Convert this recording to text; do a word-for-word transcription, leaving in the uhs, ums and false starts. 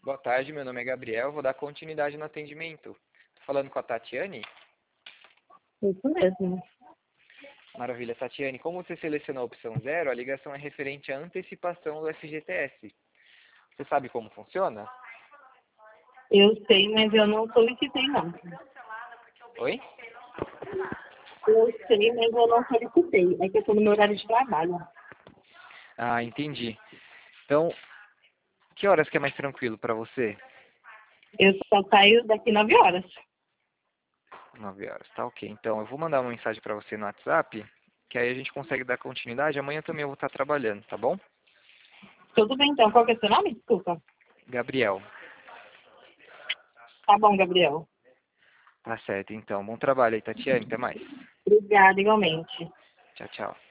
Boa tarde, meu nome é Gabriel, vou dar continuidade no atendimento. Tô falando com a Tatiane? Isso mesmo. Maravilha, Tatiane. Como você selecionou a opção zero, a ligação é referente à antecipação do F G T S. Você sabe como funciona? Eu sei, mas eu não solicitei, não. Oi? Eu sei, mas eu não solicitei. É que eu estou no meu horário de trabalho. Ah, entendi. Então, que horas que é mais tranquilo para você? Eu só saio daqui nove horas. Nove horas, tá ok. Então, eu vou mandar uma mensagem para você no WhatsApp, que aí a gente consegue dar continuidade. Amanhã também eu vou estar trabalhando, tá bom? Tudo bem, então. Qual que é o seu nome? Desculpa. Gabriel. Tá bom, Gabriel. Tá certo, então. Bom trabalho aí, Tatiane. Até mais. Obrigada, igualmente. Tchau, tchau.